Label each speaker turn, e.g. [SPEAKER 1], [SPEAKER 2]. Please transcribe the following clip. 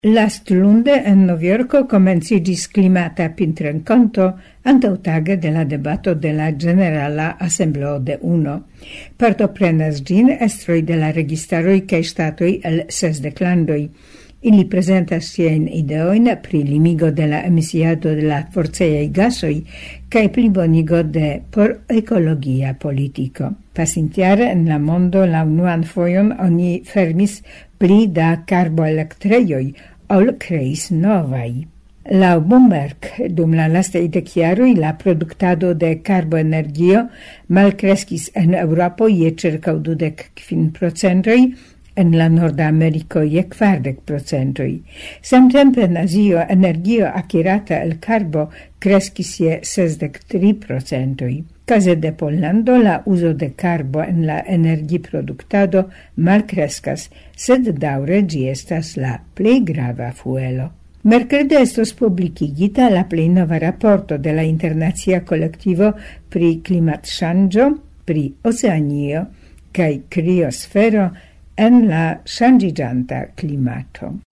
[SPEAKER 1] Lastlunde en Novjorko komenciĝis klimata pintrenkonto antaŭtage de la debato de la Ĝenerala Asembleo de UNO. Partoprenas ĝin estroj de la registaroj kaj ŝtatoj el 60 landoj. Ili prezentas siajn ideojn pri limigo de la emisiado de la forceaj gasoj kaj plibonigo de por ekologia politiko. Pasintjare en la mondo la unuan fojon oni fermis pli da karboelektrejoj ol kreis novaj. Laŭ Bloomberg, dum la lastaj dekjaroj la produktado de karboenergio malkreskis en Eŭropo je ĉirkaŭ 25%, en la Norda Ameriko je 40%. Samtempe en Azio energio akirata el karbo kreskis je 63%. Kaze de Pollando la uzo de karbo en la energiproduktado malkreskas, sed daŭre ĝi estas la plej grava fuelo. Merkrede estos publikigita la plej nova raporto de la internacia kolektivo pri klimatŝanĝo, pri oceanio kaj kriosfero en la ŝanĝiĝanta klimato.